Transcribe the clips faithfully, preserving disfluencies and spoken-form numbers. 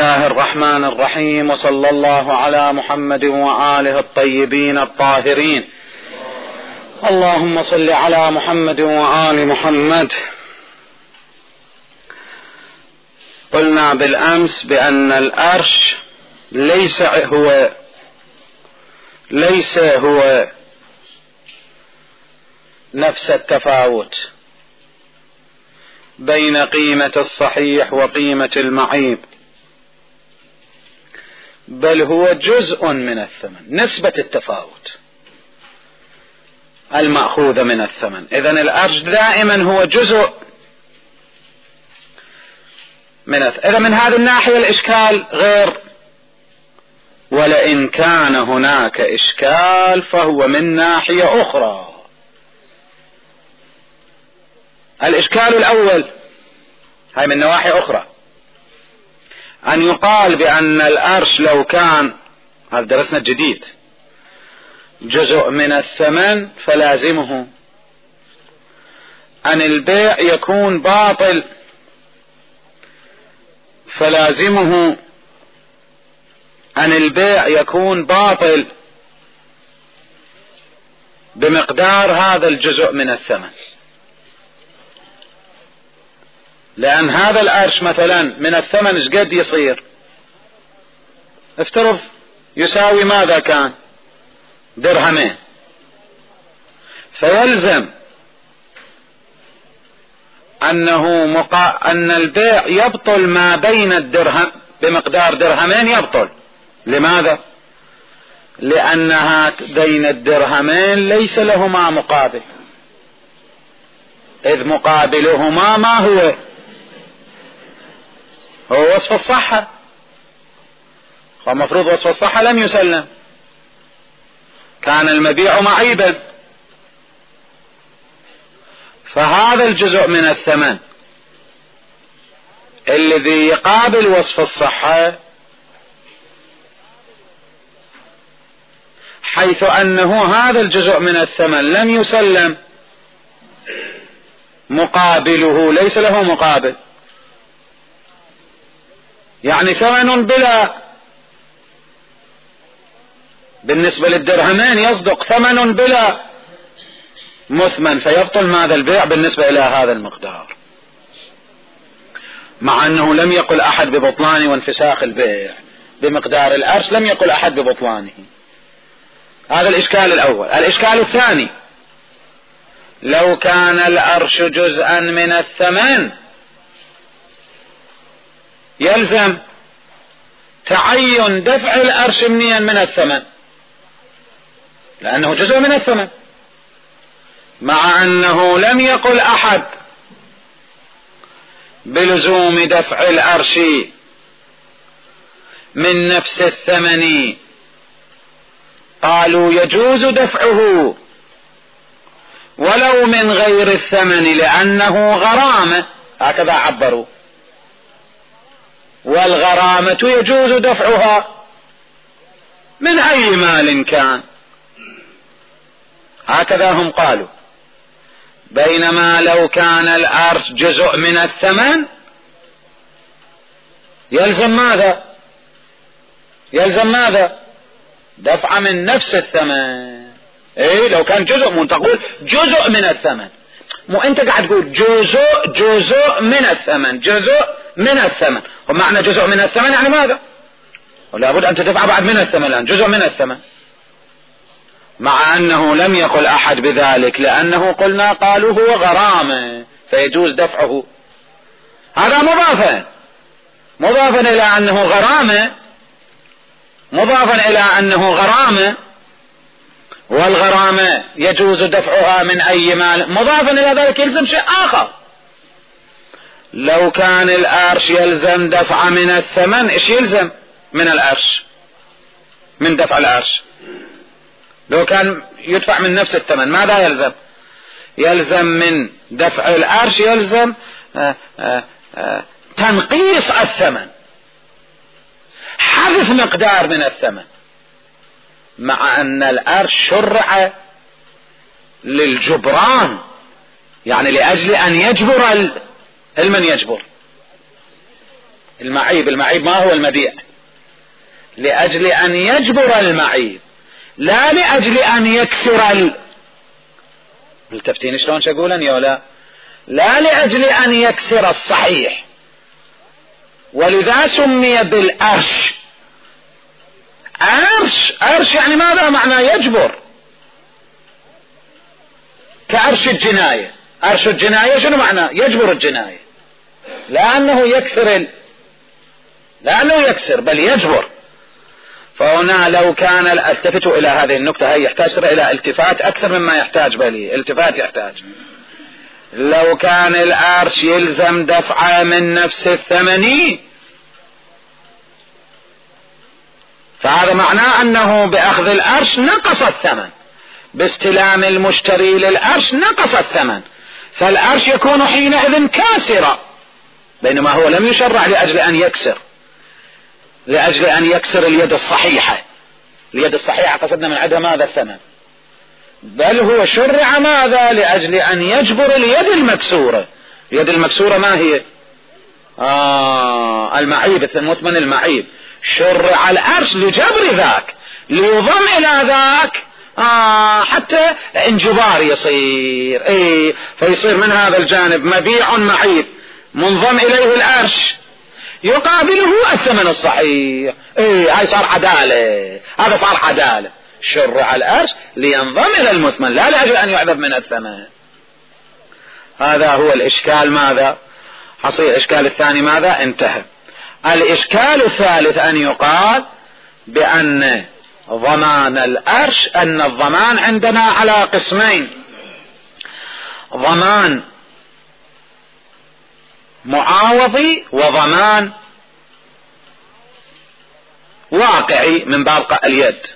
الله الرحمن الرحيم، وصلى الله على محمد وآله الطيبين الطاهرين. اللهم صل على محمد وآل محمد. قلنا بالأمس بأن الأرش ليس هو ليس هو نفس التفاوت بين قيمة الصحيح وقيمة المعيب، بل هو جزء من الثمن، نسبة التفاوت المأخوذة من الثمن. إذن الأرش دائما هو جزء من الثمن. إذا من هذه الناحية الإشكال غير، ولئن كان هناك إشكال فهو من ناحية أخرى. الإشكال الأول هاي من نواحي أخرى، أن يقال بأن الأرش لو كان، هذا درسنا الجديد، جزء من الثمن فلازمه أن البيع يكون باطل، فلازمه أن البيع يكون باطل بمقدار هذا الجزء من الثمن. لأن هذا الأرش مثلا من الثمن ايش قد يصير؟ افترض يساوي ماذا كان؟ درهمين، فيلزم أنه مقا... أن البيع يبطل ما بين الدرهم بمقدار درهمين يبطل. لماذا؟ لأن هذين الدرهمين ليس لهما مقابل، إذ مقابلهما ما هو؟ هو وصف الصحة، فمفروض وصف الصحة لم يسلم، كان المبيع معيبا. فهذا الجزء من الثمن الذي يقابل وصف الصحة، حيث أنه هذا الجزء من الثمن لم يسلم مقابله، ليس له مقابل، يعني ثمن بلا، بالنسبة للدرهمين يصدق ثمن بلا مثمن، فيبطل ماذا؟ البيع بالنسبة إلى هذا المقدار، مع أنه لم يقل أحد ببطلان وانفساخ البيع بمقدار الأرش، لم يقل أحد ببطلانه. هذا الإشكال الأول. الإشكال الثاني، لو كان الأرش جزءا من الثمن يلزم تعين دفع الأرش منيا من الثمن، لأنه جزء من الثمن، مع أنه لم يقل أحد بلزوم دفع الأرش من نفس الثمن، قالوا يجوز دفعه ولو من غير الثمن لأنه غرامة، هكذا عبروا، والغرامة يجوز دفعها من أي مال كان، هكذا هم قالوا. بينما لو كان الأرش جزء من الثمن يلزم ماذا؟ يلزم ماذا؟ دفع من نفس الثمن. ايه لو كان جزء، مو تقول جزء من الثمن، مو انت قاعد تقول جزء جزء من الثمن، جزء من الثمن، ومعنى جزء من الثمن يعني ماذا؟ ولا بد ان تدفع بعد من الثمن، الان جزء من الثمن، مع انه لم يقل احد بذلك، لانه قلنا قالوا هو غرامة فيجوز دفعه. هذا مضافا مضافا الى انه غرامة، مضافا الى انه غرامة، والغرامة يجوز دفعها من اي مال، مضافا الى ذلك يلزم شيء اخر. لو كان الأرش يلزم دفع من الثمن، ايش يلزم من الأرش؟ من دفع الأرش لو كان يدفع من نفس الثمن ماذا يلزم؟ يلزم من دفع الأرش يلزم آآ آآ تنقيص الثمن، حذف مقدار من الثمن، مع أن الأرش شرع للجبران، يعني لأجل أن يجبر المن يجبر، المعيب. المعيب ما هو المبيع، لأجل أن يجبر المعيب، لا لأجل أن يكسر ال... ملتفتين شلون شقولا يا لا لا لأجل أن يكسر الصحيح، ولذا سمي بالأرش. أرش أرش يعني ماذا معنى؟ يجبر، كأرش الجناية. أرش الجناية شنو معنى؟ يجبر الجناية، لأنه يكسر ال... لأنه يكسر بل يجبر. فهنا لو كان التفتوا إلى هذه النقطة، هي يحتاج إلى التفات أكثر مما يحتاج بلي التفات يحتاج. لو كان الأرش يلزم دفعه من نفس الثمن، فهذا معناه أنه بأخذ الأرش نقص الثمن، باستلام المشتري للأرش نقص الثمن، فالأرش يكون حينئذ كاسرا، بينما هو لم يشرع لأجل أن يكسر، لأجل أن يكسر اليد الصحيحة. اليد الصحيحة قصدنا من عدها ماذا؟ الثمن. بل هو شرع ماذا؟ لأجل أن يجبر اليد المكسورة. اليد المكسورة ما هي؟ آه المعيب، المثمن المعيب. شرع الأرش لجبر ذاك، ليضم إلى ذاك آه حتى انجبار يصير، ايه فيصير من هذا الجانب مبيع معيب منضم إليه الأرش يقابله الثمن الصحيح. ايه هاي صار عدالة، هذا صار عدالة. شرع الأرش لينضم إلى المثمن، لا لأجل أن يعذب من الثمن. هذا هو الإشكال. ماذا حصير؟ الإشكال الثاني ماذا؟ انتهى. الإشكال الثالث أن يقال بأن ضمان الأرش، أن الضمان عندنا على قسمين: ضمان معاوضي وضمان واقعي من باب اليد.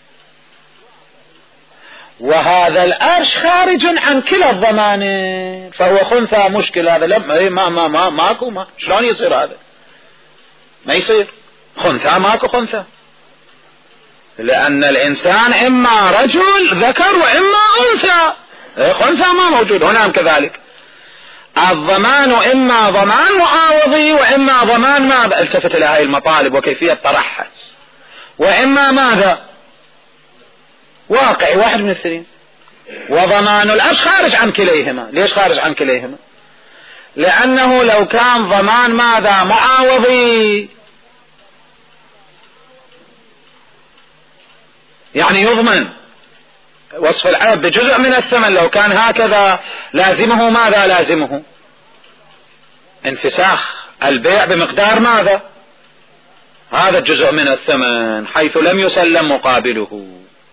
وهذا الأرش خارج عن كلا الضمانين، فهو خنثى مشكل. هذا لم ما ما ما ماكو ما شلون يصير؟ هذا ما يصير خنثى، ماكو خنثى، لأن الإنسان إما رجل ذكر وإما أنثى، خنثى ما موجود. هنا كذلك الضمان إما ضمان معاوضي وإما ضمان ماذا؟ التفت إلى هذه المطالب وكيفية طرحها. وإما ماذا؟ واقعي، واحد من الاثنين. وضمان الأرش خارج عن كليهما. ليش خارج عن كليهما؟ لأنه لو كان ضمان ماذا؟ معاوضي، يعني يضمن وصف العيب بجزء من الثمن، لو كان هكذا لازمه ماذا؟ لازمه انفساخ البيع بمقدار ماذا؟ هذا الجزء من الثمن، حيث لم يسلم مقابله.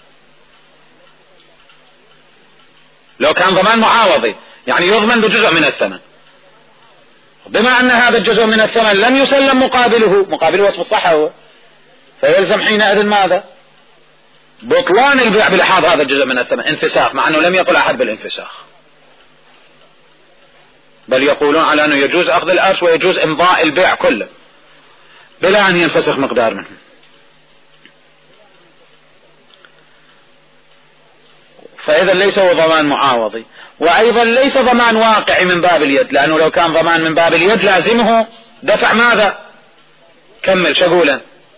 لو كان ضمان معاوضي يعني يضمن بجزء من الثمن، بما أن هذا الجزء من الثمن لم يسلم مقابله، مقابله وصف الصحة هو، فيلزم حينئذ ماذا؟ بطلان البيع بلحاظ هذا الجزء من الثمن، انفساخ، مع أنه لم يقل أحد بالانفساخ، بل يقولون على أنه يجوز أخذ الأرش ويجوز إمضاء البيع كله بلا أن ينفسخ مقدار منه. فإذا ليس هو ضمان معاوضي، وأيضا ليس ضمان واقعي من باب اليد، لأنه لو كان ضمان من باب اليد لازمه دفع ماذا؟ كمل شغولا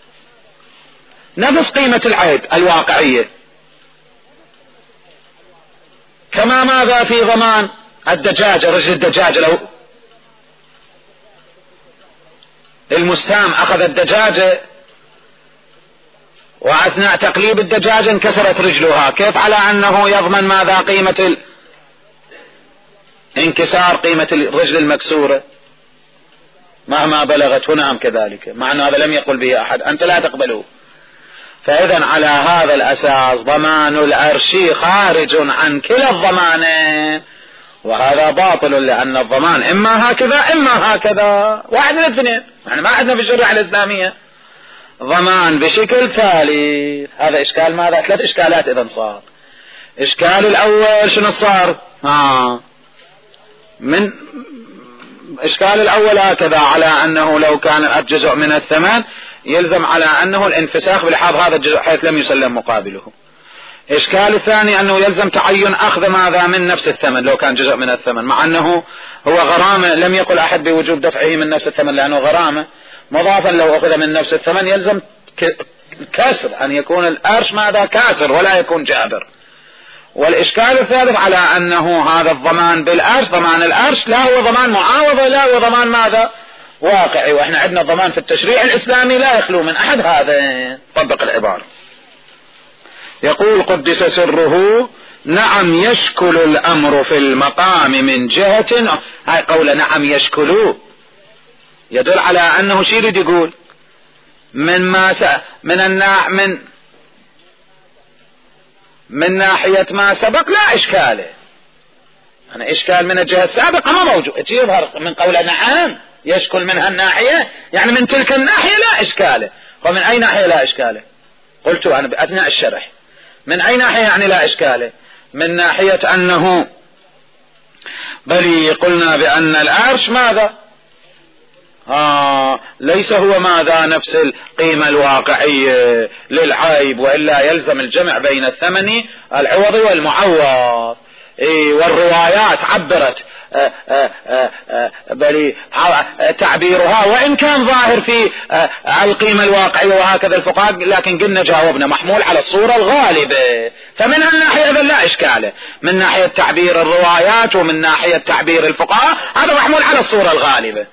نفس قيمة العيب الواقعية، كما ماذا في ضمان الدجاجة، رجل الدجاجة، لو المستام أخذ الدجاجة وأثناء تقليب الدجاجة انكسرت رجلها، كيف على أنه يضمن ماذا؟ قيمة انكسار قيمة الرجل المكسورة مهما بلغت. هنا هم كذلك، مع أن هذا لم يقل به أحد، أنت لا تقبله. فإذا على هذا الأساس ضمان الأرشي خارج عن كلا الضمانين، وهذا باطل، لأن الضمان إما هكذا إما هكذا، واحد من الاثنين. يعني ما عندنا في الشريعة الإسلامية ضمان بشكل ثالث. هذا إشكال ماذا؟ ثلاث إشكالات إذا صار. إشكال الأول شنو صار؟ آه. من إشكال الأول هكذا، على أنه لو كان جزء من الثمن يلزم على أنه الانفساخ بلحاظ هذا الجزء حيث لم يسلم مقابله. إشكال الثاني أنه يلزم تعين أخذ ماذا؟ من نفس الثمن لو كان جزء من الثمن، مع أنه هو غرامة، لم يقل أحد بوجوب دفعه من نفس الثمن لأنه غرامة، مضافا لو أخذ من نفس الثمن يلزم كسر، أن يكون الأرش ماذا كاسر ولا يكون جابر. والإشكال الثالث على أنه هذا الضمان بالأرش ضمان الأرش لا هو ضمان معاوضة، لا هو ضمان ماذا واقعي، وإحنا عندنا ضمان في التشريع الإسلامي لا يخلو من أحد هذا. طبق العبارة. يقول قدس سره: نعم يشكل الأمر في المقام من جهة. هاي قولة نعم يشكل يدل على أنه شي يريد يقول من ما س... من النا... من من ناحية ما سبق لا إشكاله، يعني إشكال من الجهة السابقة ما موجود. يظهر من قولة نعم يشكل منها الناحية، يعني من تلك الناحية لا إشكاله. ومن أي ناحية لا إشكاله؟ قلت أنا بأثناء الشرح من أي ناحية يعني لا إشكاله؟ من ناحية أنه بل قلنا بأن الأرش ماذا آه ليس هو ماذا نفس القيمة الواقعية للعيب، وإلا يلزم الجمع بين الثمن العوضي والمعوض. إيه والروايات عبرت آآ آآ آآ بل تعبيرها وإن كان ظاهر في القيمة الواقعية وهكذا الفقهاء، لكن قلنا جاوبنا محمول على الصورة الغالبة. فمن الناحية إذا لا إشكاله، من ناحية تعبير الروايات ومن ناحية تعبير الفقهاء هذا محمول على الصورة الغالبة.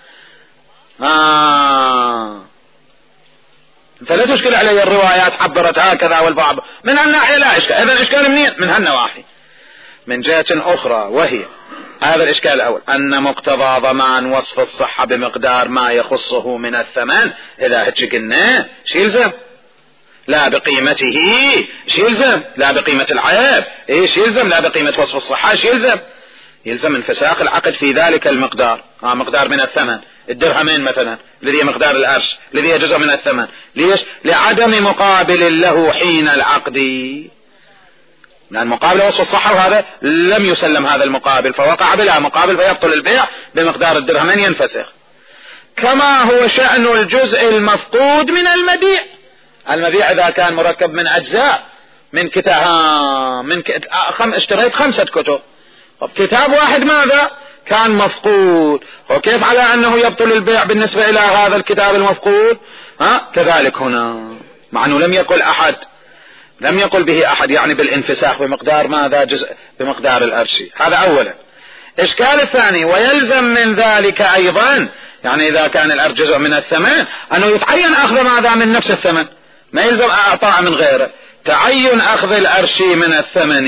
آه فلا تشكل علي الروايات عبرت هكذا والبعض من الناحية لا إشكال. إذا إشكال منين؟ من هالنواحي. من جهة أخرى وهي هذا الإشكال الأول أن مقتضى ضمان وصف الصحة بمقدار ما يخصه من الثمن، إذا هيك قلنا شي يلزم لا بقيمته، شي يلزم لا بقيمة العيب، إيش يلزم لا بقيمة وصف الصحة، شي يلزم يلزم انفساخ العقد في ذلك المقدار. آه مقدار من الثمن الدرهمين مثلا الذي هي مقدار الأرش الذي هي جزء من الثمن. ليش؟ لعدم مقابل له حين العقد، لأن مقابل وصف الصحة وهذا لم يسلم هذا المقابل فوقع بلا مقابل فيبطل البيع بمقدار الدرهمين ينفسخ. كما هو شأن الجزء المفقود من المبيع. المبيع إذا كان مركب من أجزاء من كتاب من ك... خم... اشتريت خمسة كتب، كتاب واحد ماذا كان مفقود، وكيف على أنه يبطل البيع بالنسبة إلى هذا الكتاب المفقود؟ ها كذلك هنا، مع أنه لم يقل أحد لم يقل به أحد يعني بالانفساخ بمقدار ماذا جزء بمقدار الأرش. هذا أولا. إشكال الثاني ويلزم من ذلك أيضا، يعني إذا كان الأرش جزء من الثمن أنه يتعين أخذ ماذا من نفس الثمن، ما يلزم أعطاء من غيره. تعين أخذ الأرش من الثمن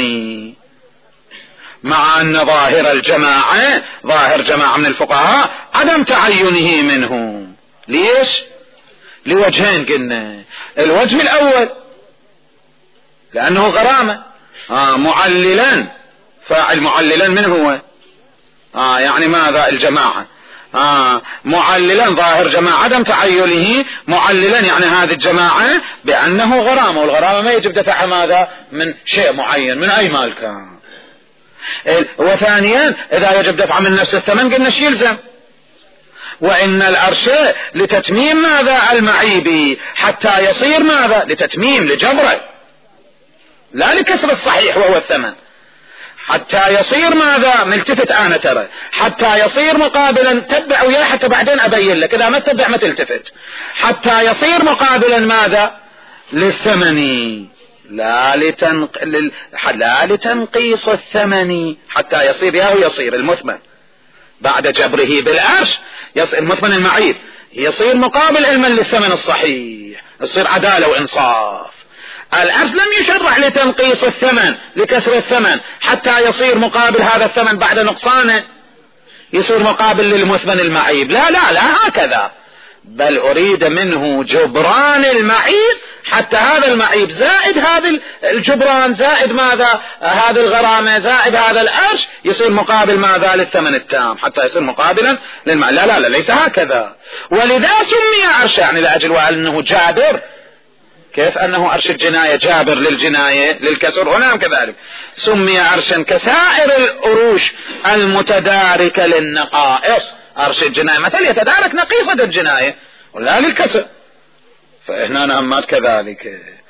مع أن ظاهر الجماعة ظاهر جماعة من الفقهاء عدم تعينه منه. ليش؟ لوجهين قلنا. الوجه الأول لأنه غرامة آه معللا، فاعل معللا من هو آه يعني ماذا الجماعة آه معللا ظاهر جماعة عدم تعينه، معللا يعني هذه الجماعة بأنه غرامة، والغرامة ما يجب دفعها ماذا من شيء معين من أي مال كان. وثانيا إذا يجب دفع من نفس الثمن قلنا شي يلزم. وإن الأرش لتتميم ماذا المعيب حتى يصير ماذا لتتميم لجبره لا لكسر الصحيح وهو الثمن، حتى يصير ماذا ملتفت أنا ترى حتى يصير مقابلا تتبع وياه حتى بعدين أبين لك إذا ما تتبع ما تلتفت، حتى يصير مقابلا ماذا للثمن لا, لتنق... لل... لا لتنقيص الثمن، حتى يصير ياهو يصير المثمن بعد جبره بالأرش يصير المثمن المعيب يصير مقابل علما للثمن الصحيح، يصير عدالة وإنصاف. الأرش لم يشرع لتنقيص الثمن لكسر الثمن حتى يصير مقابل هذا الثمن بعد نقصانه يصير مقابل للمثمن المعيب، لا لا لا هكذا، بل أريد منه جبران المعيب حتى هذا المعيب زائد هذا الجبران زائد ماذا هذا الغرامة زائد هذا الأرش يصير مقابل ماذا للثمن التام حتى يصير مقابلا للمعيب. لا لا لا ليس هكذا. ولذا سمي أرش يعني لأجل وأنه جابر، كيف أنه أرش الجناية جابر للجناية للكسر هنا كذلك سمي أرشا كسائر الأروش المتداركة للنقائص. أرش الجناية مثل يتدارك نقيصة الجناية ولا للكسر، فإحنا نهمات كذلك.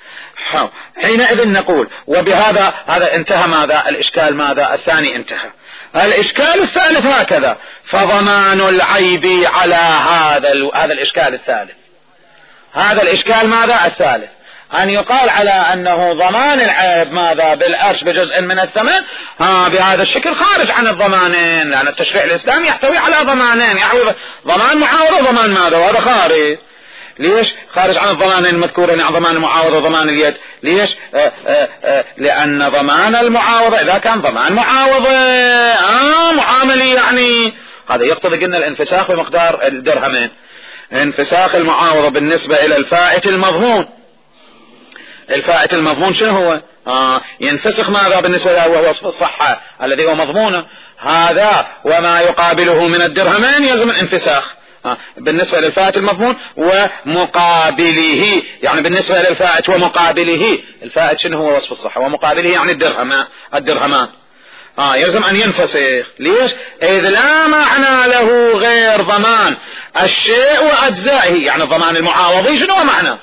حينئذ نقول وبهذا هذا انتهى ماذا الإشكال ماذا الثاني انتهى. الإشكال الثالث هكذا فضمان العيب على هذا هذا الإشكال الثالث. هذا الإشكال ماذا الثالث أن يقال على أنه ضمان العيب ماذا بالعرش بجزء من الثمن ها بهذا الشكل خارج عن الضمانين، لأن التشريع الإسلامي يحتوي على ضمانين، يحوي ضمان معاوضة وضمان ماذا، وهذا خارج. ليش خارج عن الضمانين المذكورين عن ضمان المعاوضة وضمان اليد؟ ليش آآ آآ لأن ضمان المعاوضة إذا كان ضمان معاوضة آه معاملي يعني هذا يقتضي قلنا الانفساخ بمقدار الدرهمين. انفساخ المعاوضة بالنسبة إلى الفائت المضمون، الفائت المضمون شنو هو؟ آه ينفسخ ماذا بالنسبة له وهو وصف الصحة الذي هو مضمونه، هذا وما يقابله من الدرهمين يلزم الانفساخ آه بالنسبة للفائت المضمون ومقابله، يعني بالنسبة للفائت ومقابله، الفائت شنو هو وصف الصحة ومقابله يعني الدرهمان الدرهمان آه يلزم أن ينفسخ. ليش؟ إذ لا معنى له غير ضمان الشيء وأجزائه، يعني ضمان المعاوضي شنو معنى؟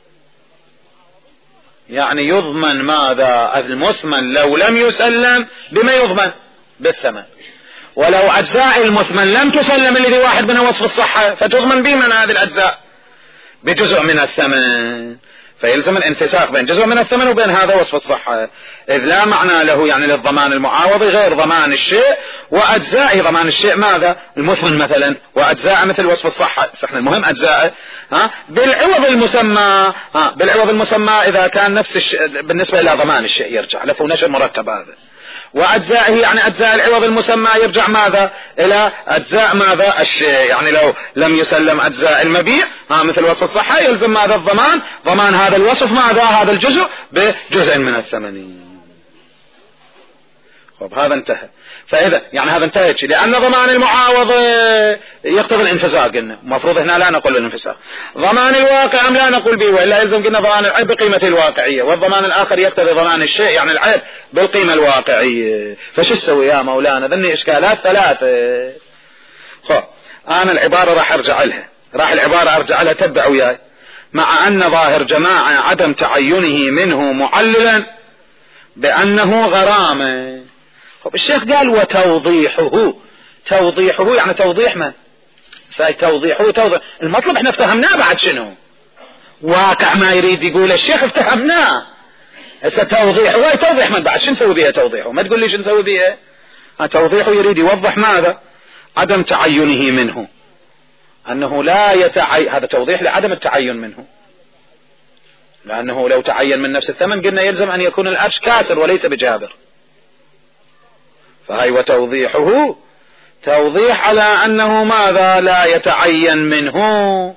يعني يضمن ماذا المثمن لو لم يسلم بما يضمن بالثمن، ولو أجزاء المثمن لم تسلم الذي واحد منها وصف الصحة فتضمن بمن هذه الأجزاء بجزء من الثمن، فيلزم الانفساخ بين جزء من الثمن وبين هذا وصف الصحة، إذ لا معنى له يعني للضمان المعاوضي غير ضمان الشيء وأجزائه. ضمان الشيء ماذا المثمن مثلا وأجزاء مثل وصف الصحة، احنا المهم أجزاء ها بالعوض المسمى ها بالعوض المسمى إذا كان نفس الشيء بالنسبة إلى ضمان الشيء يرجع له نشر مرتب هذا، وأجزائه يعني أجزاء العوض المسمى يرجع ماذا إلى أجزاء ماذا الشيء، يعني لو لم يسلم أجزاء المبيع ها مثل وصف الصحة يلزم ماذا الضمان ضمان هذا الوصف ماذا هذا الجزء بجزء من الثمن. طب هذا انتهى. فإذا يعني هذا انتهت لأن ضمان المعاوض يقتضي الانفساخ، قلنا المفروض هنا لا نقول الانفساخ. ضمان الواقع أم لا نقول به، وإلا يلزم قلنا ضمان العيب بقيمة الواقعية، والضمان الآخر يقتضي ضمان الشيء يعني العيب بالقيمة الواقعية. فش تسوي يا مولانا؟ ذني إشكالات ثلاثة. خب أنا العبارة راح أرجع لها، راح العبارة أرجع لها تبع وياي. مع أن ظاهر جماعة عدم تعينه منه معللا بأنه غرامة. طب الشيخ قال وتوضيحه، توضيحه يعني توضيح من؟ ساي توضيحه توضيح المطلب احنا افتهمناه بعد شنو؟ واقع ما يريد يقول الشيخ افتهمناه. هسه توضيحه هو توضيح من بعد؟ شو نسوي بيها توضيحه؟ ما تقول لي شو نسوي بيها؟ توضيحه يريد يوضح ماذا؟ عدم تعينه منه، أنه لا يتعين، هذا توضيح لعدم التعين منه، لأنه لو تعين من نفس الثمن قلنا يلزم أن يكون العرش كاسر وليس بجابر. فهي وتوضيحه توضيح على أنه ماذا لا يتعين منه.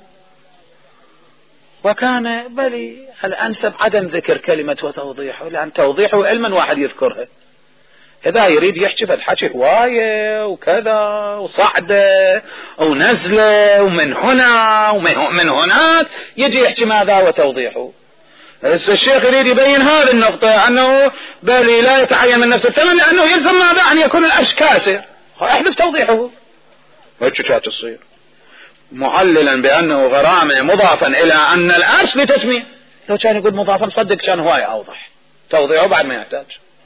وكان بل الأنسب عدم ذكر كلمة وتوضيحه، لأن توضيحه علما واحد يذكرها، إذا يريد يحكي فالحكي هواية وكذا وصعدة ونزلة ومن هنا ومن هناك يجي يحكي ماذا وتوضيحه. الشيخ يريد يبين هذه النقطة أنه بل لا يتعين من نفس الثمن لأنه يلزم ماذا أن يكون العرش كاسر، احذف توضيحه وش كانت تصير معللا بأنه غرامة مضافا إلى أن العرش لتتميم. لو كان يقول مضافا صدق كان هواية أوضح، توضيحه بعد ما يحتاج.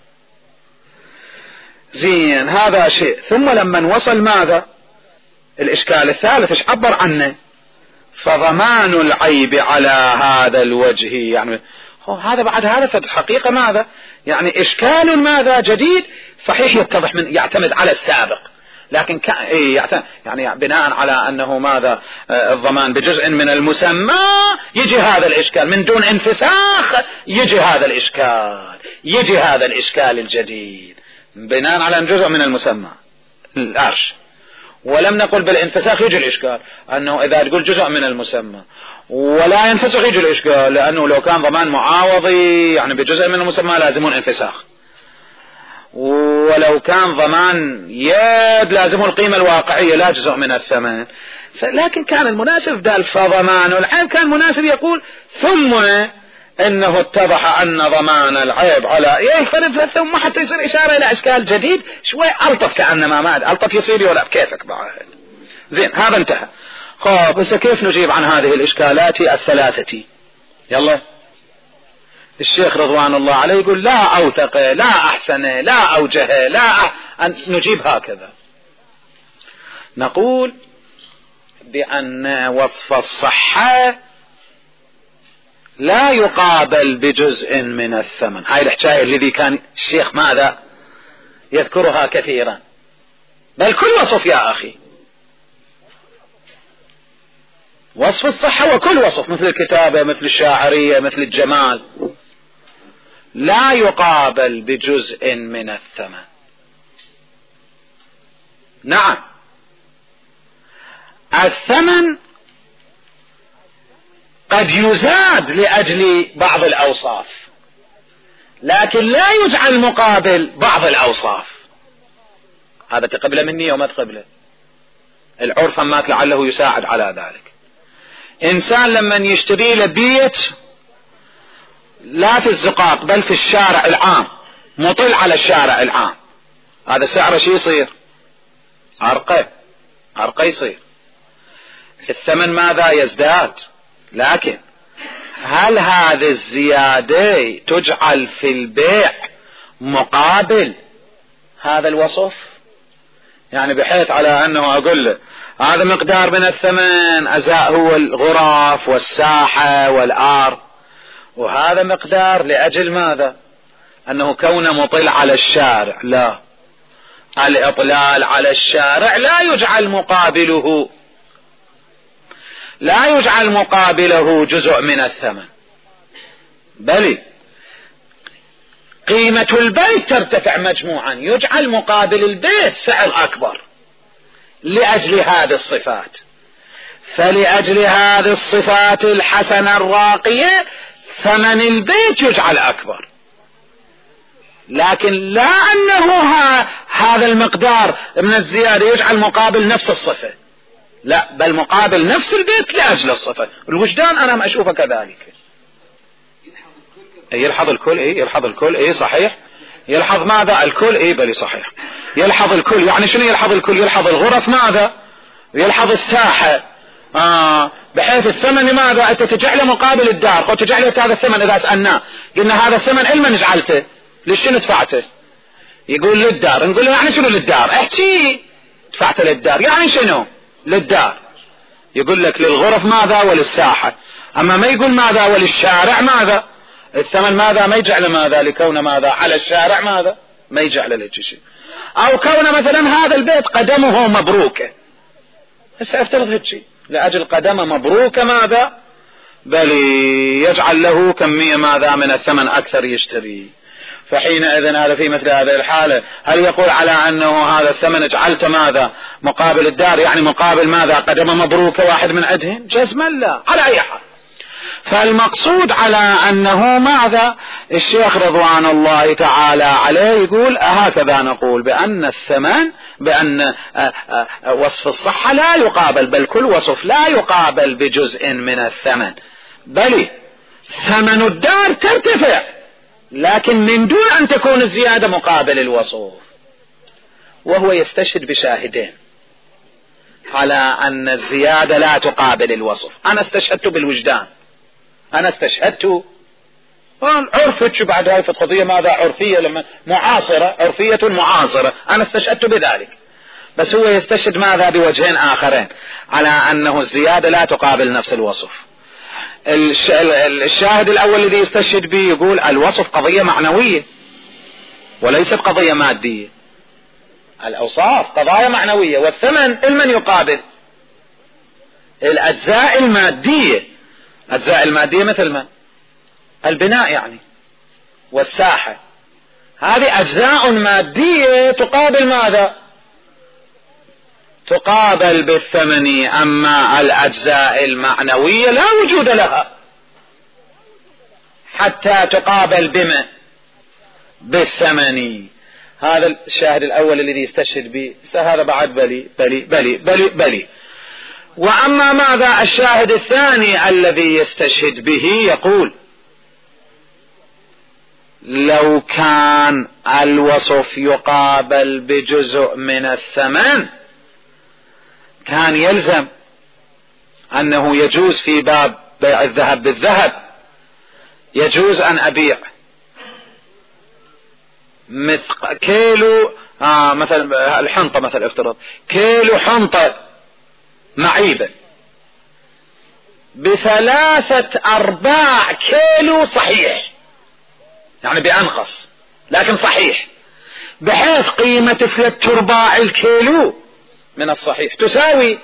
زين هذا شيء. ثم لما وصل ماذا الإشكال الثالث ايش عبر عنه؟ فضمان العيب على هذا الوجه، يعني هذا بعد هذا فالحقيقة ماذا يعني إشكال ماذا جديد صحيح يتضح من يعتمد على السابق، لكن يعني بناء على أنه ماذا الضمان بجزء من المسمى يجي هذا الإشكال من دون انفساخ، يجي هذا الإشكال يجي هذا الإشكال الجديد بناء على جزء من المسمى العرش. ولم نقل بالانفساخ يجي الإشكال أنه إذا تقول جزء من المسمى ولا ينفسخ يجي الإشكال، لأنه لو كان ضمان معاوضي يعني بجزء من المسمى لازمون انفساخ، ولو كان ضمان يد لازمه القيمة الواقعية لا جزء من الثمن. لكن كان المناسب دال فضمان العيب كان مناسب يقول ثم انه اتضح ان ضمان العيب على ايه فرد ثم حتى يصير اشارة الى اشكال جديد شوي الطف، كأنما ما الطف يصير ولا بكيفك بعد. زين هذا انتهى. خب بس كيف نجيب عن هذه الاشكالات الثلاثة؟ يلا الشيخ رضوان الله عليه يقول لا أوثق لا أحسن لا أوجه لا أح... أن نجيب هكذا، نقول بأن وصف الصحة لا يقابل بجزء من الثمن. هاي الحكاية الذي كان الشيخ ماذا يذكرها كثيرا، بل كل وصف يا أخي، وصف الصحة وكل وصف مثل الكتابة مثل الشاعرية مثل الجمال لا يقابل بجزء من الثمن. نعم الثمن قد يزاد لأجل بعض الأوصاف، لكن لا يجعل مقابل بعض الأوصاف. هذا تقبله مني وما تقبله، العرف مات لعله يساعد على ذلك. إنسان لما يشتري له بيت لا في الزقاق بل في الشارع العام، مطل على الشارع العام، هذا سعره شي يصير؟ عرقه عرقه يصير، الثمن ماذا يزداد. لكن هل هذه الزيادة تجعل في البيع مقابل هذا الوصف؟ يعني بحيث على أنه أقول له هذا مقدار من الثمن أزاء هو الغرف والساحة والآر، وهذا مقدار لأجل ماذا؟ أنه كونه مطل على الشارع. لا، الإطلال على الشارع لا يجعل مقابله لا يجعل مقابله جزء من الثمن، بل قيمة البيت ترتفع مجموعا، يجعل مقابل البيت سعر أكبر لأجل هذه الصفات. فلأجل هذه الصفات الحسنة الراقية ثمن البيت يجعل أكبر، لكن لا أنه هذا المقدار من الزيادة يجعل مقابل نفس الصفة، لا، بل مقابل نفس البيت لأجل الصفة. الوجدان أنا ما أشوفه كذلك. يلحظ الكل، إيه يلحظ الكل، إيه صحيح، يلحظ ماذا؟ الكل، إيه بلي صحيح، يلحظ الكل. يعني شنو يلحظ الكل؟ يلحظ الغرف ماذا؟ يلحظ الساحة، آه بحيث الثمن ماذا؟ أنت تجعله مقابل الدار، قلت تجعله هذا الثمن. إذا سألناه قلنا هذا الثمن علما جعلته، ليش دفعته؟ يقول للدار. نقول له يعني شنو للدار؟ احكي، دفعته للدار يعني شنو؟ للدار. يقول لك للغرف ماذا؟ وللساحة. أما ما يقول ماذا؟ وللشارع ماذا؟ الثمن ماذا؟ ما يجعل ماذا؟ لكون ماذا؟ على الشارع ماذا؟ ما يجعل لك شيء. أو كون مثلا هذا البيت قدمه مبروكة، هسه افترض هيك شيء لأجل قدمه مبروكة ماذا؟ بل يجعل له كمية ماذا؟ من الثمن أكثر يشتري. فحينئذ هذا في مثل هذه الحالة هل يقول على أنه هذا الثمن جعلت ماذا؟ مقابل الدار، يعني مقابل ماذا؟ قدم مبروكة واحد من عندهم؟ جزما لا، على أي حال. فالمقصود على أنه ماذا؟ الشيخ رضوان الله تعالى عليه يقول هكذا نقول بأن الثمن بأن وصف الصحة لا يقابل، بل كل وصف لا يقابل بجزء من الثمن، بل ثمن الدار ترتفع لكن من دون أن تكون الزيادة مقابل الوصف. وهو يستشهد بشاهدين على أن الزيادة لا تقابل الوصف. أنا استشهدت بالوجدان، أنا استشهدت عرفت شو بعد هاي في القضية ماذا؟ عرفية لما معاصرة، عرفية معاصرة، أنا استشهدت بذلك. بس هو يستشهد ماذا؟ بوجهين آخرين على أنه الزيادة لا تقابل نفس الوصف. الشاهد الأول الذي يستشهد به يقول الوصف قضية معنوية وليست قضية مادية، الأوصاف قضايا معنوية، والثمن المن يقابل الأجزاء المادية. الأجزاء المادية مثل ما البناء يعني والساحة، هذه أجزاء مادية تقابل ماذا؟ تقابل بالثمن. أما الأجزاء المعنوية لا وجود لها حتى تقابل بما؟ بالثمن. هذا الشاهد الأول الذي يستشهد به، هذا بعد بلي بلي بلي بلي بلي. وأما ماذا؟ الشاهد الثاني الذي يستشهد به يقول لو كان الوصف يقابل بجزء من الثمن كان يلزم أنه يجوز في باب بيع الذهب بالذهب يجوز أن أبيع مثق كيلو آه مثلا الحنطة مثلا افترض كيلو حنطة معيبة بثلاثة أرباع كيلو صحيح، يعني بأنقص لكن صحيح، بحيث قيمة ثلاثة أرباع الكيلو من الصحيح تساوي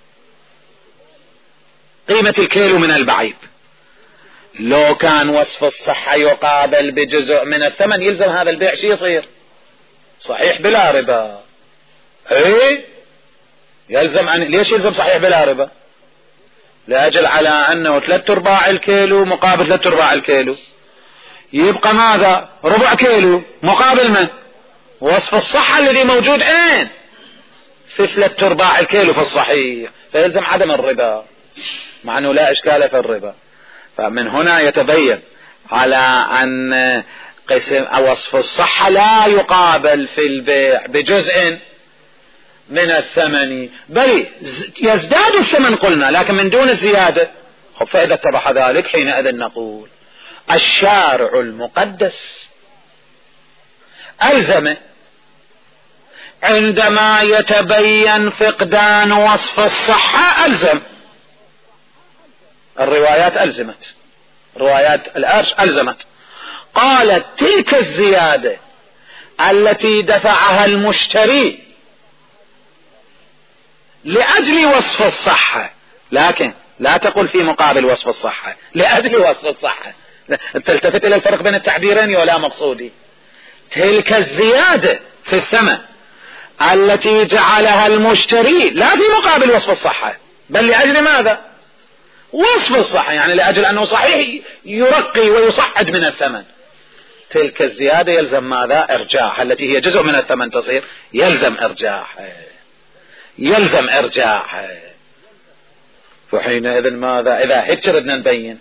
قيمة الكيلو من البعيب. لو كان وصف الصحة يقابل بجزء من الثمن يلزم هذا البيع شي يصير صحيح بلا ربا. ايه يلزم أن ليش يلزم صحيح بلا ربا؟ لأجل على أنه ثلاثة أرباع الكيلو مقابل ثلاثة أرباع الكيلو، يبقى ماذا؟ ربع كيلو مقابل من؟ وصف الصحة الذي موجود اين؟ في ثلاثة أرباع الكيلو في الصحيح، فيلزم عدم الربا مع أنه لا إشكال في الربا. فمن هنا يتبين على أن قسم وصف الصحة لا يقابل في البيع بجزء من الثمن، بل يزداد الثمن قلنا لكن من دون الزيادة. فإذا اتضح ذلك حينئذ نقول الشارع المقدس ألزم عندما يتبين فقدان وصف الصحة ألزم. الروايات ألزمت، روايات الأرش ألزمت، قالت تلك الزيادة التي دفعها المشتري لأجل وصف الصحة، لكن لا تقل في مقابل وصف الصحة، لأجل وصف الصحة. تلتفت إلى الفرق بين التعبيرين ولا مقصودي؟ تلك الزيادة في الثمن التي جعلها المشتري لا في مقابل وصف الصحة بل لأجل ماذا؟ وصف الصحة، يعني لأجل أنه صحيح يرقي ويصعد من الثمن. تلك الزيادة يلزم ماذا؟ إرجاعها، التي هي جزء من الثمن تصير يلزم إرجاعها، يلزم إرجاعها. فحينئذ ماذا؟ إذا هيك ردنا نبين،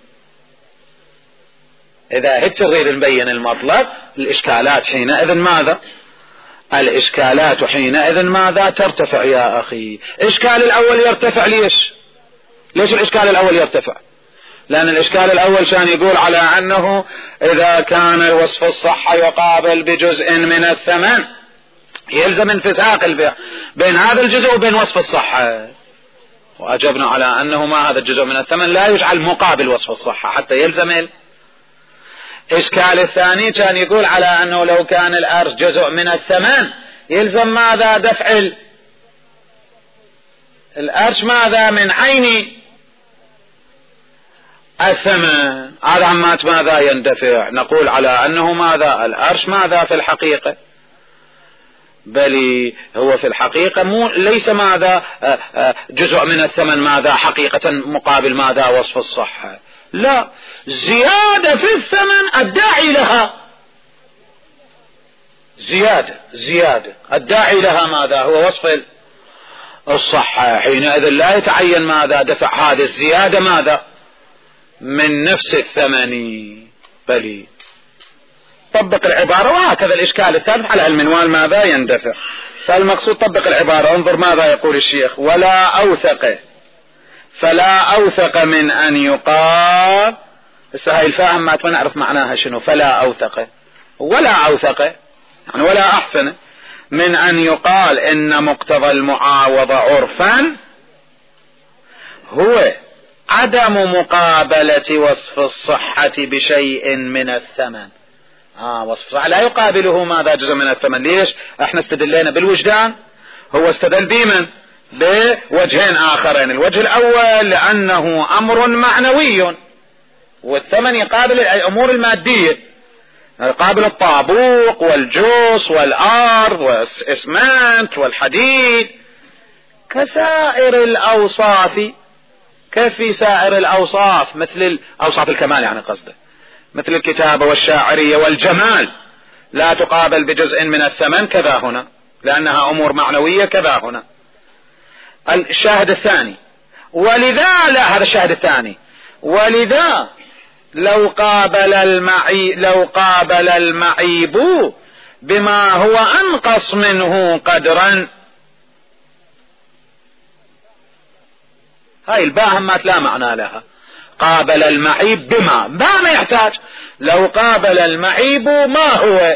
إذا هيك نريد نبين المطلب، الإشكالات حينئذ ماذا؟ الإشكالات حينئذ ماذا؟ ترتفع يا أخي. إشكال الأول يرتفع ليش؟ ليش الإشكال الأول يرتفع؟ لأن الإشكال الأول كان يقول على أنه إذا كان وصف الصحة يقابل بجزء من الثمن يلزم انفساق البيع بين هذا الجزء وبين وصف الصحة، وأجبنا على أنه ما هذا الجزء من الثمن لا يجعل مقابل وصف الصحة حتى يلزم. الإشكال الثاني كان يقول على أنه لو كان الأرش جزء من الثمن يلزم ماذا؟ دفع الأرش ماذا؟ من عين الثمن. هذا عمات ماذا يندفع؟ نقول على أنه ماذا؟ الأرش ماذا في الحقيقة؟ بل هو في الحقيقة مو ليس ماذا جزء من الثمن ماذا حقيقة مقابل ماذا؟ وصف الصحة. لا، زيادة في الثمن الداعي لها، زيادة زيادة الداعي لها ماذا؟ هو وصف الصحة. حينئذ لا يتعين ماذا؟ دفع هذه الزيادة ماذا؟ من نفس الثمن، بل طبق العبارة. وهكذا الإشكال الثالث على المنوال ماذا؟ يندفع. فالمقصود طبق العبارة. انظر ماذا يقول الشيخ: ولا أوثق، فلا أوثق من أن يقال. هسه هاي الفاهم ما نعرف معناها شنو. فلا أوثق، ولا أوثق يعني ولا أحسن من أن يقال إن مقتضى المعاوضة عرفا هو عدم مقابلة وصف الصحة بشيء من الثمن. آه وصف الصحة لا يقابله ماذا؟ جزء من الثمن. ليش؟ احنا استدلينا بالوجدان، هو استدل بمن؟ بوجهين آخرين. الوجه الأول لأنه أمر معنوي، والثمن يقابل الأمور المادية، يقابل الطابوق والجوس والأرض والإسمنت والحديد كسائر الأوصاف. كيف في سائر الأوصاف؟ مثل الأوصاف الكمال يعني قصده، مثل الكتابة والشاعرية والجمال لا تقابل بجزء من الثمن، كذا هنا لأنها أمور معنوية، كذا هنا. الشاهد الثاني: ولذا، لا هذا الشاهد الثاني، ولذا لو قابل المعي لو قابل المعيب بما هو أنقص منه قدرا. هاي الباء همات لا معنى لها. قابل المعيب بما ما ما يحتاج. لو قابل المعيب ما هو،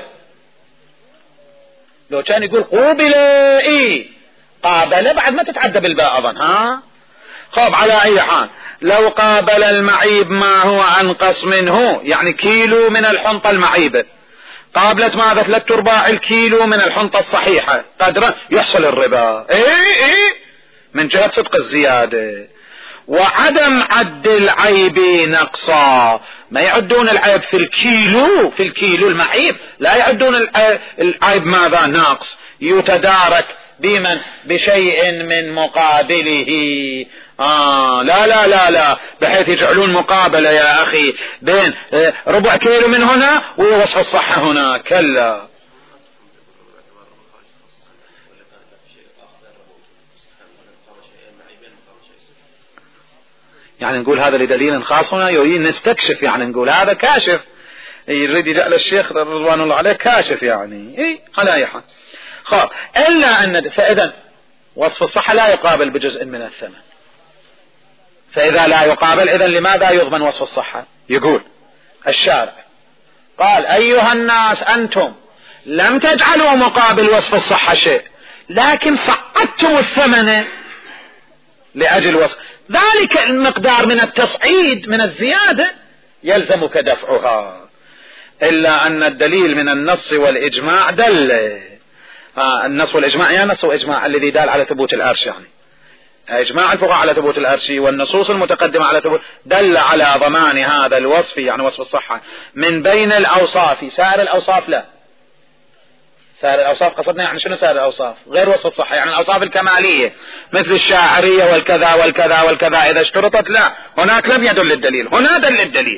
لو كان يقول قوبل ايه قابل بعد ما تتعدى بالباء اظن. ها خب على اي حال لو قابل المعيب ما هو انقص منه، يعني كيلو من الحنطة المعيبة قابلت ماذا ثلاثة ارباع الكيلو من الحنطة الصحيحة قدرا، يحصل الربا. ايه ايه من جهة صدق الزيادة. وعدم عد العيب نقصا، ما يعدون العيب في الكيلو، في الكيلو المعيب لا يعدون العيب ماذا ناقص، يتدارك بمن بشيء من مقابله. آه لا لا لا لا بحيث يجعلون مقابلة يا أخي بين ربع كيلو من هنا ووصف الصحة هنا، كلا. يعني نقول هذا لدليل خاص هنا يريد نستكشف، يعني نقول هذا كاشف يريد يجعل الشيخ رضوان الله عليه كاشف يعني. اي على اي حال خلاص. الا ان فاذا وصف الصحة لا يقابل بجزء من الثمن، فاذا لا يقابل اذا لماذا يضمن وصف الصحة؟ يقول الشارع قال ايها الناس انتم لم تجعلوا مقابل وصف الصحة شيء، لكن صعدتم الثمن لأجل وصف ذلك المقدار من التصعيد من الزيادة يلزمك دفعها. إلا أن الدليل من النص والإجماع دل آه النص والإجماع يا نص وإجماع الذي دال على ثبوت الأرش، يعني إجماع الفقهاء على ثبوت الأرش والنصوص المتقدمة على ثبوت دل على ضمان هذا الوصف، يعني وصف الصحة من بين الأوصاف. سائر الأوصاف لا، سائر الأوصاف قصدنا يعني شنو سائر الأوصاف غير وصف الصحة، يعني الأوصاف الكمالية مثل الشاعرية والكذا والكذا والكذا إذا اشترطت لا، هناك لم يدل الدليل، هنا دل الدليل.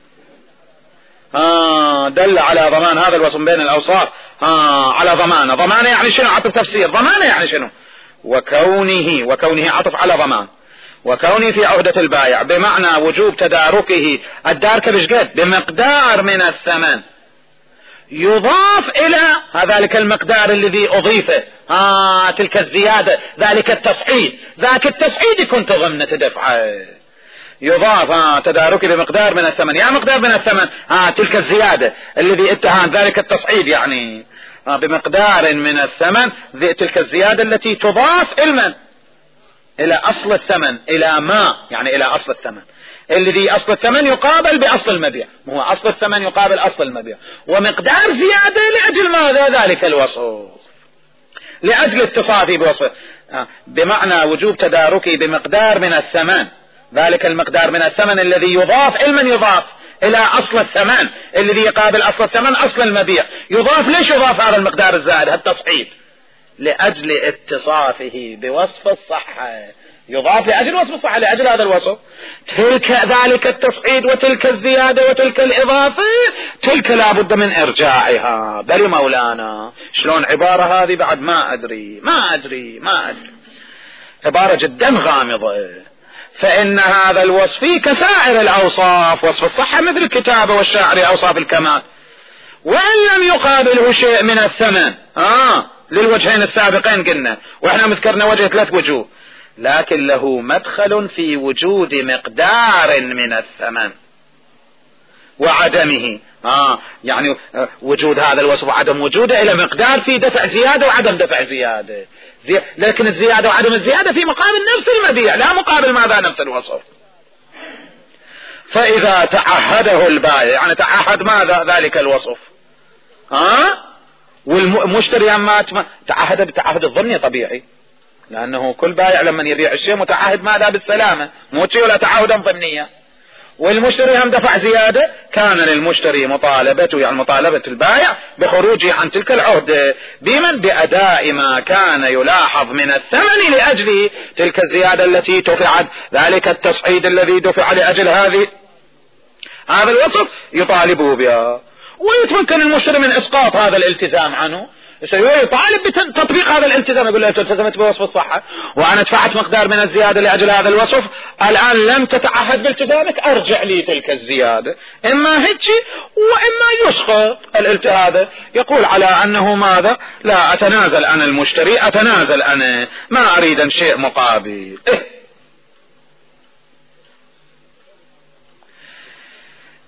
آه دل على ضمان هذا الوصف بين الأوصاف. آه على ضمانه. ضمانه يعني شنو؟ عطف تفسير. ضمانه يعني شنو؟ وكونه وكونه عطف على ضمان، وكونه في عهدة البائع بمعنى وجوب تداركه الدارك بشقد بمقدار من الثمن يضاف إلى ذلك المقدار الذي أضيفه. آه تلك الزيادة ذلك التصعيد، ذاك التصعيد كنت ضمن تدفعه يضاف آه تداركي بمقدار من الثمن، يا مقدار من الثمن آه تلك الزيادة الذي اتهان ذلك التصعيد، يعني آه بمقدار من الثمن تلك الزيادة التي تضاف المن إلى أصل الثمن، إلى ما يعني إلى أصل الثمن الذي أصل الثمن يقابل بأصل المبيع، هو أصل الثمن يقابل أصل المبيع، ومقدار زيادة لأجل ماذا؟ ذلك الوصف، لأجل اتصافي بوصفه آه بمعنى وجوب تداركي بمقدار من الثمن، ذلك المقدار من الثمن الذي يضاف المن يضاف إلى أصل الثمن الذي يقابل أصل الثمن أصل المبيع، يضاف. ليش يضاف هذا المقدار الزائد التصعيد؟ لأجل اتصافه بوصف الصحة، يضاف لأجل وصف الصحة، لأجل هذا الوصف. تلك ذلك التصعيد وتلك الزيادة وتلك الإضافة تلك لا بد من إرجاعها. بل مولانا شلون عبارة هذه بعد ما أدري ما أدري ما أدري عبارة جدا غامضة. فإن هذا الوصف كسائر الأوصاف، وصف الصحة مثل الكتابة والشعر أوصاف الكمال، وإن لم يقابله شيء من الثمن آه للوجهين السابقين قلنا، وإحنا مذكرنا وجه ثلاث وجوه، لكن له مدخل في وجود مقدار من الثمن وعدمه. آه يعني وجود هذا الوصف وعدم وجوده إلى مقدار في دفع زيادة وعدم دفع زيادة، زي... لكن الزيادة وعدم الزيادة في مقابل نفس المبيع، لا مقابل ماذا؟ نفس الوصف. فإذا تعهده البائع يعني تعهد ماذا؟ ذلك الوصف. آه والمشتري أما تعهد بتعهد الظني طبيعي، لأنه كل بائع لما يبيع الشيء متعهد ماذا؟ بالسلامة، مو شيء ولا تعهدا ظنيا. والمشتري هم دفع زيادة، كان للمشتري مطالبته يعني مطالبة البائع بخروجه عن تلك العهدة بمن؟ بأداء ما كان يلاحظ من الثمن لأجل تلك الزيادة التي دفعت، ذلك التصعيد الذي دفع لأجل هذه هذا الوصف يطالبه بها، ويتمكن المشتري من إسقاط هذا الالتزام عنه، يطالب بتطبيق هذا الالتزام، يقول له أنت التزمت بوصف الصحة وأنا دفعت مقدار من الزيادة لأجل هذا الوصف، الآن لم تتعهد بالتزامك أرجع لي تلك الزيادة، إما هيك وإما يسقط الالتهاب. يقول على أنه ماذا؟ لا أتنازل أنا المشتري، أتنازل أنا، ما أريد شيء مقابل. إيه؟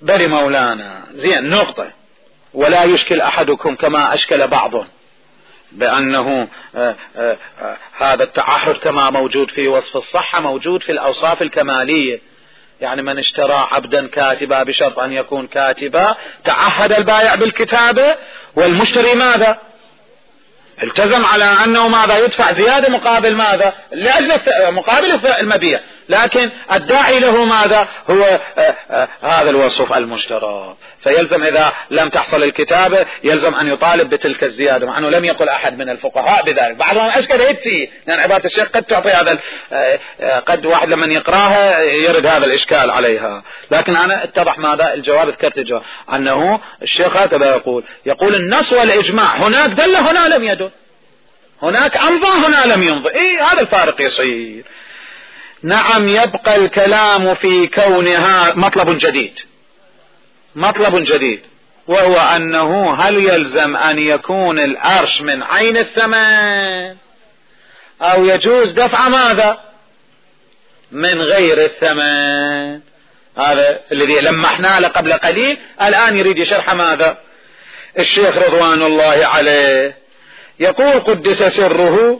بل مولانا زين نقطة. ولا يشكل أحدكم كما أشكل بعض بأنه آآ آآ هذا التعهد كما موجود في وصف الصحة موجود في الأوصاف الكمالية. يعني من اشترى عبدا كاتبا بشرط أن يكون كاتبا تعهد البائع بالكتابة، والمشتري ماذا؟ التزم على أنه ماذا؟ يدفع زيادة مقابل ماذا؟ لأجل مقابل المبيع، لكن الداعي له ماذا؟ هو آآ آآ هذا الوصف المشترى. فيلزم إذا لم تحصل الكتابة يلزم أن يطالب بتلك الزيادة، مع أنه لم يقل أحد من الفقهاء بذلك. بعضهم أشكل هيتي، لأن عبارة الشيخ قد تعطي هذا، قد واحد لمن يقراها يرد هذا الإشكال عليها. لكن أنا اتضح ماذا الجواب، ذكرت الجواب أنه الشيخ هكذا يقول يقول النص والإجماع، هناك دل هنا لم يدل، هناك أمضى هنا لم يمضي. إيه هذا الفارق يصير. نعم يبقى الكلام في كونها مطلب جديد، مطلب جديد، وهو أنه هل يلزم أن يكون الأرش من عين الثمن أو يجوز دفع ماذا؟ من غير الثمن. هذا الذي لمحنا له قبل قليل، الآن يريد يشرح ماذا الشيخ رضوان الله عليه. يقول قدس سره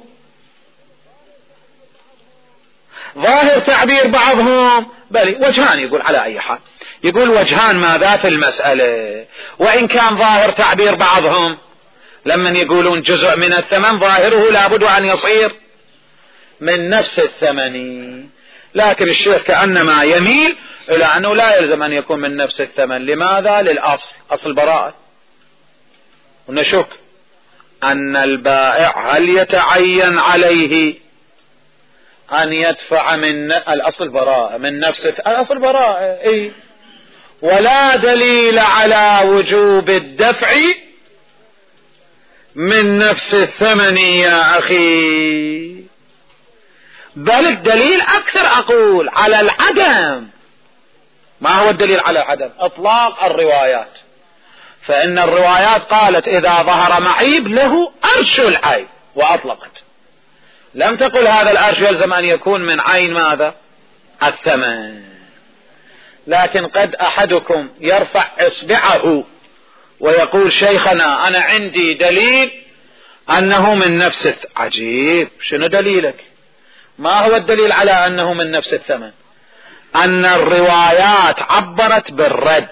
ظاهر تعبير بعضهم، بل وجهان، يقول على أي حال يقول وجهان ماذا في المسألة. وإن كان ظاهر تعبير بعضهم لمن يقولون جزء من الثمن ظاهره لابد أن يصير من نفس الثمن، لكن الشيخ كأنما يميل إلى أنه لا يلزم أن يكون من نفس الثمن. لماذا؟ للأصل، أصل براءة. ونشك أن البائع هل يتعين عليه أن يدفع من الأصل براءة من نفس الأصل براءة إيه؟ ولا دليل على وجوب الدفع من نفس الثمن يا أخي، بل الدليل أكثر أقول على العدم. ما هو الدليل على العدم؟ إطلاق الروايات. فإن الروايات قالت إذا ظهر معيب له أرش العيب وأطلقت، لم تقل هذا الأرش يلزم أن يكون من عين ماذا؟ الثمن. لكن قد أحدكم يرفع إصبعه ويقول شيخنا أنا عندي دليل أنه من نفس. عجيب، شنو دليلك؟ ما هو الدليل على أنه من نفس الثمن؟ أن الروايات عبرت بالرد.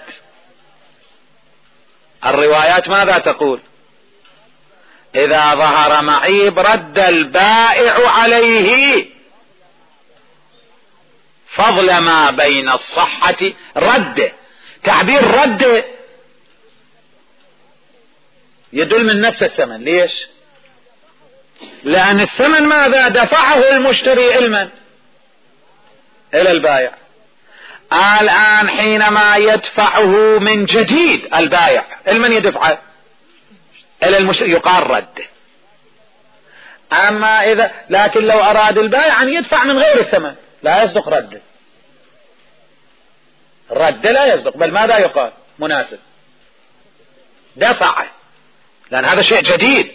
الروايات ماذا تقول؟ إذا ظهر معيب رد البائع عليه، فضل ما بين الصحة رد. تعبير رد يدل من نفس الثمن. ليش؟ لأن الثمن ماذا؟ دفعه المشتري علما إلى البائع. الآن حينما يدفعه من جديد البائع لمن يدفعه؟ إلى المشتري، يقال رد. أما إذا لكن لو أراد البائع أن يدفع من غير الثمن لا يصدق رد. رد لا يصدق، بل ماذا يقال؟ مناسب دفعه، لأن هذا شيء جديد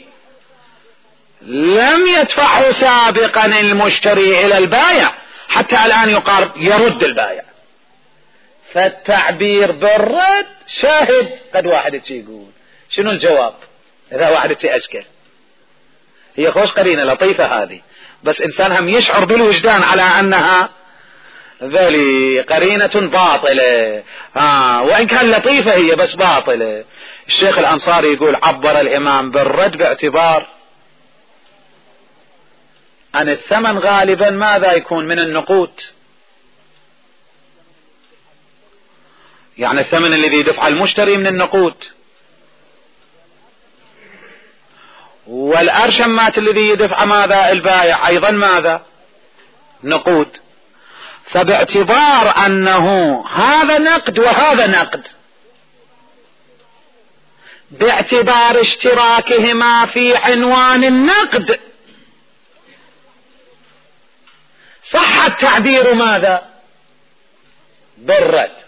لم يدفعه سابقا المشتري إلى البائع، حتى الآن يقال يرد البائع. فالتعبير بالرد شاهد. قد واحد يقول شنو الجواب إذا واحد أشكل؟ هي خوش قرينة لطيفة هذه، بس إنسان هم يشعر بالوجدان على أنها ذلي قرينة باطلة. ها وإن كان لطيفة هي بس باطلة. الشيخ الأنصاري يقول عبر الإمام بالرد باعتبار أن الثمن غالبا ماذا يكون؟ من النقود. يعني الثمن الذي يدفع المشتري من النقود، والأرشمات الذي يدفع ماذا؟ البائع أيضا ماذا؟ نقود. فباعتبار أنه هذا نقد وهذا نقد، باعتبار اشتراكهما في عنوان النقد، صح التعبير ماذا؟ بالرد.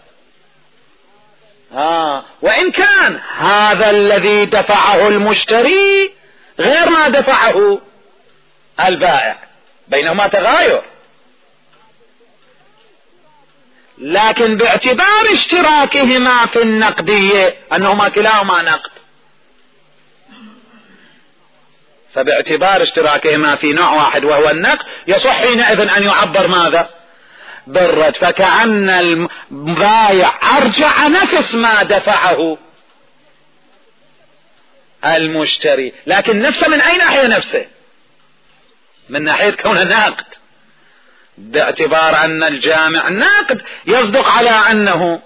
آه وإن كان هذا الذي دفعه المشتري غير ما دفعه البائع، بينهما تغاير، لكن باعتبار اشتراكهما في النقدية أنهما كلاهما نقد، فباعتبار اشتراكهما في نوع واحد وهو النقد يصح حينئذ أن يعبر ماذا؟ بالرد. فكأن البايع أرجع نفس ما دفعه المشتري، لكن نفسه من أي ناحية؟ نفسه من ناحية كونه نقد، باعتبار أن الجامع نقد يصدق على أنه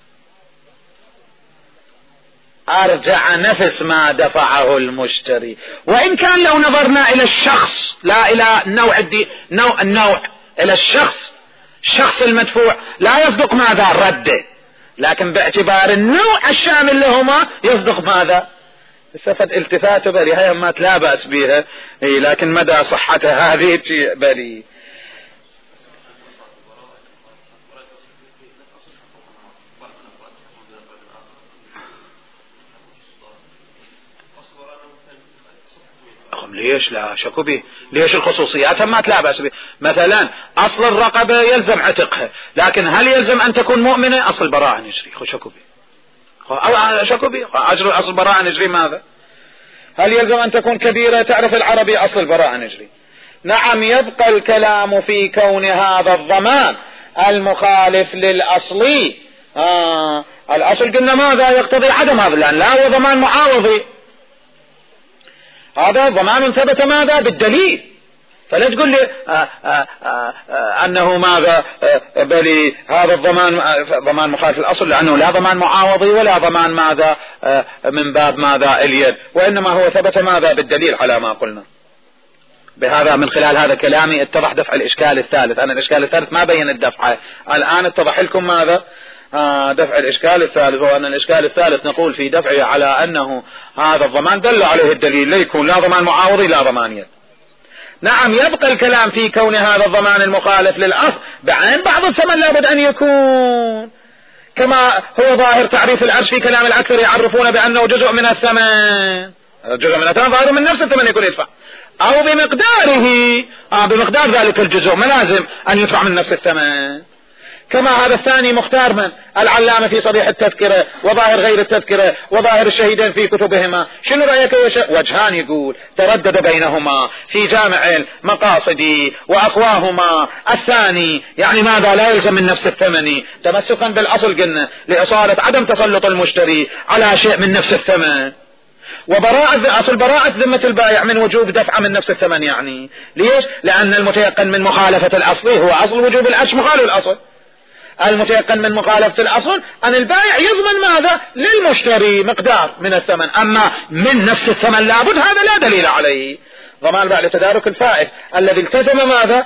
أرجع نفس ما دفعه المشتري. وإن كان لو نظرنا إلى الشخص لا إلى نوع الدي نوع النوع إلى الشخص الشخص المدفوع لا يصدق ماذا؟ رده، لكن باعتبار النوع الشامل لهما يصدق ماذا؟ سفت التفات بري، هي ما لا بأس بها، لكن مدى صحتها هذه بري. ليش لا شكو به؟ ليش الخصوصيات ما لا بأس به؟ مثلا أصل الرقبة يلزم عتقها، لكن هل يلزم أن تكون مؤمنة؟ أصل براءة نجري خو شكو به، أو شكو به أجر أصل براءة نجري ماذا؟ هل يلزم أن تكون كبيرة تعرف العربي؟ أصل البراءة نجري. نعم، يبقى الكلام في كون هذا الضمان المخالف للأصلي. آه الأصل قلنا ماذا؟ يقتضي عدم هذا، لأن لا هو ضمان معاوضي، هذا ضمان ثبت ماذا؟ بالدليل. فلا تقول لي آآ آآ آآ أنه ماذا بل هذا الضمان ضمان مخالف الأصل، لأنه لا ضمان معاوضي ولا ضمان ماذا من باب ماذا اليد، وإنما هو ثبت ماذا؟ بالدليل على ما قلنا. بهذا من خلال هذا كلامي اتضح دفع الإشكال الثالث. أنا الإشكال الثالث ما بين الدفع، الآن اتضح لكم ماذا؟ آه دفع الإشكال الثالث، وأن الإشكال الثالث نقول في دفعه على أنه هذا الضمان دل عليه الدليل، لا يكون لا ضمان معاوضي لا ضمان يد. نعم، يبقى الكلام في كون هذا الضمان المخالف للأصل بعين بعض الثمن لابد أن يكون كما هو ظاهر تعريف العرش في كلام الأكثر، يعرفون بأنه جزء من الثمن، جزء من الثمن ظاهر من نفس الثمن يكون يدفع، أو بمقداره آه بمقدار ذلك الجزء، ما لازم أن يدفع من نفس الثمن. كما هذا الثاني مختار من العلامة في صريح التذكرة وظاهر غير التذكرة وظاهر الشهيدين في كتبهما. شنو رأيك يا شيخ؟ وجهان يقول تردد بينهما في جامع المقاصد وأقواهما. الثاني يعني ماذا؟ لا يلزم من نفس الثمن، تمسكا بالأصل قلنا لإصالة عدم تسلط المشتري على شيء من نفس الثمن، وبراءة أصل براءة ذمة البائع من وجوب دفع من نفس الثمن. يعني ليش؟ لأن المتيقن من مخالفة الأصل هو أصل وجوب العرش مخالف الأصل. المتيقن من مخالفة الأصل أن البائع يضمن ماذا؟ للمشتري مقدار من الثمن، أما من نفس الثمن لابد، هذا لا دليل عليه. ضمان بعد تدارك الفائت الذي التزم ماذا؟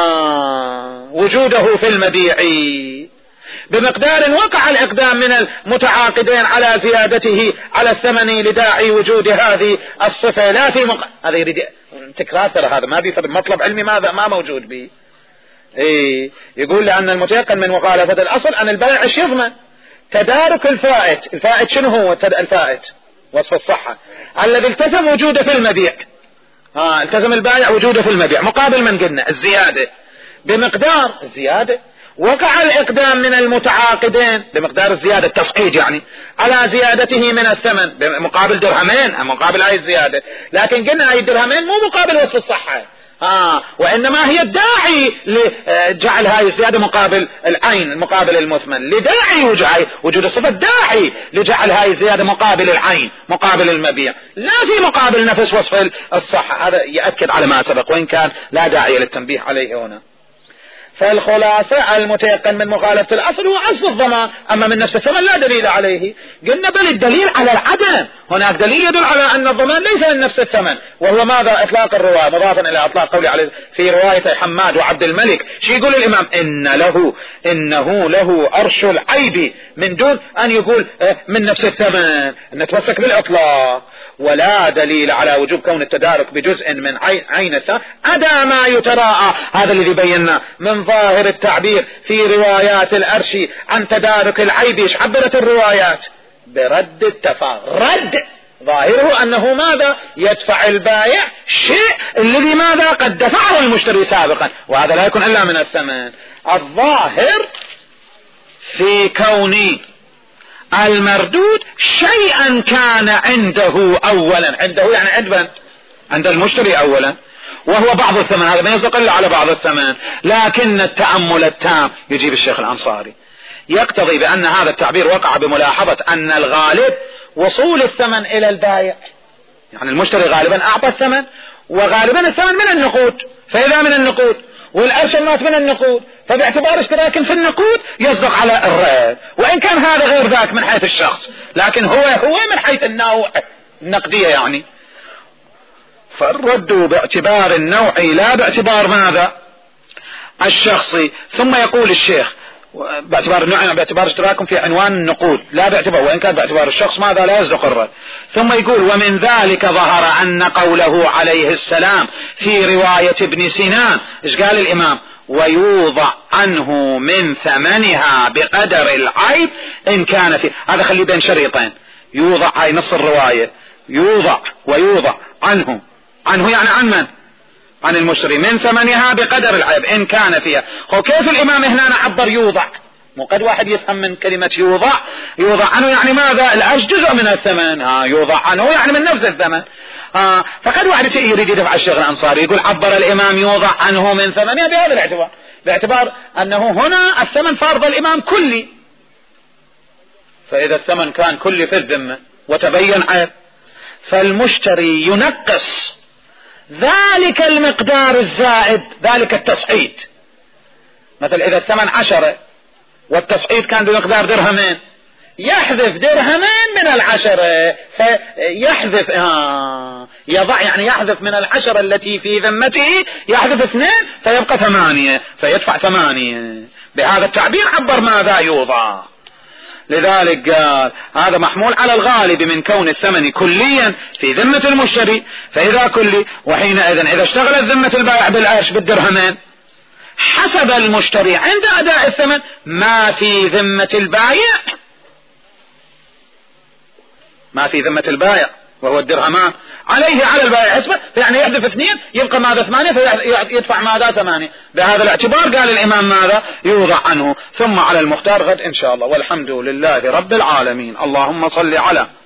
آه وجوده في المبيع بمقدار وقع الإقدام من المتعاقدين على زيادته على الثمن لداعي وجود هذه الصفة، لا في مق... هذا يريد تكرار، ترى هذا ما بيفرق مطلب علمي ماذا ما موجود به. إيه يقول لأن المتيقن من مخالفة الأصل أن البائع ايش يضمن؟ تدارك الفائت. الفائت شنو هو الفائت؟ وصف الصحة الذي التزم وجوده في المبيع. ها التزم البائع وجوده في المبيع مقابل من قلنا الزيادة بمقدار الزيادة، وقع الإقدام من المتعاقدين بمقدار الزيادة التسقيط يعني على زيادته من الثمن بمقابل درهمين مقابل هاي الزيادة، لكن قلنا هاي الدرهمين مو مقابل وصف الصحة، آه وإنما هي الداعي لجعل هاي الزيادة مقابل العين المقابل المثمن، لداعي وجعل وجود الصفة داعي لجعل هاي الزيادة مقابل العين مقابل المبيع، لا في مقابل نفس وصف الصحة. هذا يأكد على ما سبق وإن كان لا داعي للتنبيه عليه هنا. فالخلاصة المتيقن من مخالفة الأصل هو أصل الضمان، أما من نفس الثمن لا دليل عليه. قلنا بل الدليل على العدم، هناك دليل يدل على أن الضمان ليس من نفس الثمن، وهو ماذا؟ إطلاق الرواية مضافا إلى إطلاق قولي عليه في رواية حماد وعبد الملك. شو يقول الإمام؟ إن له إنه له أرش العيب من دون أن يقول من نفس الثمن، نتمسك بالإطلاق. ولا دليل على وجوب كون التدارك بجزء من عين الثمن أدى ما يتراءى، هذا الذي بينا من ظاهر التعبير في روايات الأرش عن تدارك العيب. ايش عبرت الروايات؟ برد التفاضل، رد ظاهره أنه ماذا؟ يدفع البائع شيء الذي ماذا؟ قد دفعه المشتري سابقا، وهذا لا يكون إلا من الثمن. الظاهر في كون المردود شيئا كان عنده اولا، عنده يعني عند من؟ عند المشتري اولا، وهو بعض الثمن، هذا ما يصدق الا على بعض الثمن، لكن التأمل التام يجيب الشيخ الأنصاري يقتضي بأن هذا التعبير وقع بملاحظة أن الغالب وصول الثمن إلى البائع، يعني المشتري غالبا أعطى الثمن، وغالبا الثمن من النقود، فإذا من النقود والأرش الناس من النقود، فباعتبار اشتراك في النقود يصدق على الرد، وإن كان هذا غير ذاك من حيث الشخص، لكن هو هو من حيث النوع النقدية يعني. فالرد باعتبار النوعي لا باعتبار ماذا؟ الشخصي. ثم يقول الشيخ باعتبار النوع باعتبار اشتراكهم في عنوان النقود لا باعتبار، وإن كان باعتبار الشخص ماذا لا يصدق الرد. ثم يقول ومن ذلك ظهر أن قوله عليه السلام في رواية ابن سنان، ايش قال الإمام؟ ويوضع عنه من ثمنها بقدر العيب إن كان فيه، هذا خليه بين شريطين، يوضع هاي نص الرواية، يوضع ويوضع عنه، عنه يعني عن من؟ عن المشتري، من ثمنها بقدر العيب إن كان فيها. وكيف الإمام هنا عبر يوضع؟ مو قد واحد يفهم من كلمة يوضع، يوضع عنه يعني ماذا؟ العرش جزء من الثمن، ها يوضع عنه يعني من نفس الثمن. ها فقد واحد يريد يدفع الشيخ الأنصاري يقول عبر الإمام يوضع عنه من ثمنها بهذا الاعتبار، باعتبار أنه هنا الثمن فرض الإمام كلي، فإذا الثمن كان كلي في الذمة وتبين عيب فالمشتري ينقص ذلك المقدار الزائد، ذلك التصعيد. مثل إذا الثمن عشرة والتصعيد كان بمقدار درهمين، يحذف درهمين من العشرة، فيحذف آه يضع يعني يحذف من العشرة التي في ذمته يحذف اثنين فيبقى ثمانية، فيدفع ثمانية. بهذا التعبير عبر ماذا؟ يوضع. لذلك قال هذا محمول على الغالب من كون الثمن كليا في ذمة المشتري، فإذا كلي وحينئذ إذا اشتغلت ذمة البائع بالعرش بالدرهمين حسب المشتري عند أداء الثمن ما في ذمة البائع، ما في ذمة البائع وهو الدرهمان عليه على البائع حسبه، يعني يحذف اثنين يبقى ماذا؟ ثمانية، فيدفع ماذا؟ ثمانية. بهذا الاعتبار قال الإمام ماذا؟ يوضع عنه. ثم على المختار غد إن شاء الله، والحمد لله رب العالمين. اللهم صل على